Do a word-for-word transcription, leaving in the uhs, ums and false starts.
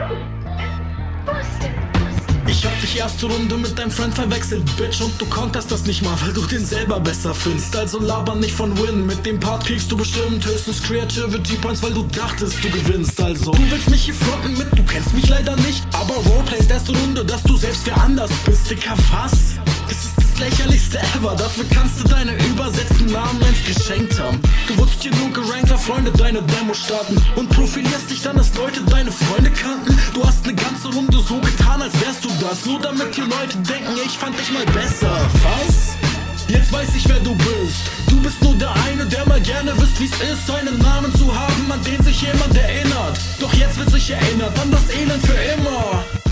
Ich hab dich erste Runde mit deinem Friend verwechselt, Bitch, und du konterst das nicht mal, weil du den selber besser findest. Also laber nicht von Win, mit dem Part kriegst du bestimmt höchstens Creativity Points, weil du dachtest, du gewinnst. Also du willst mich hier fronten mit, du kennst mich leider nicht, aber Roleplays erste Runde, dass du selbst wer anders bist, Dicker, was? Das ist das lächerlichste ever, dafür kannst du deine übersetzten Namen ins geschenkt haben. Du wurdest hier nur gerankt, weil Freunde deine Demo starten und profilierst dich dann, dass Leute deine Freunde kannten. Du hast eine ganze Runde so getan, als wärst du das, nur damit die Leute denken, ich fand dich mal besser. Was? Jetzt weiß ich, wer du bist. Du bist nur der eine, der mal gerne wisst, wie's ist, einen Namen zu haben, an den sich jemand erinnert. Doch jetzt wird sich erinnert an das Elend für immer.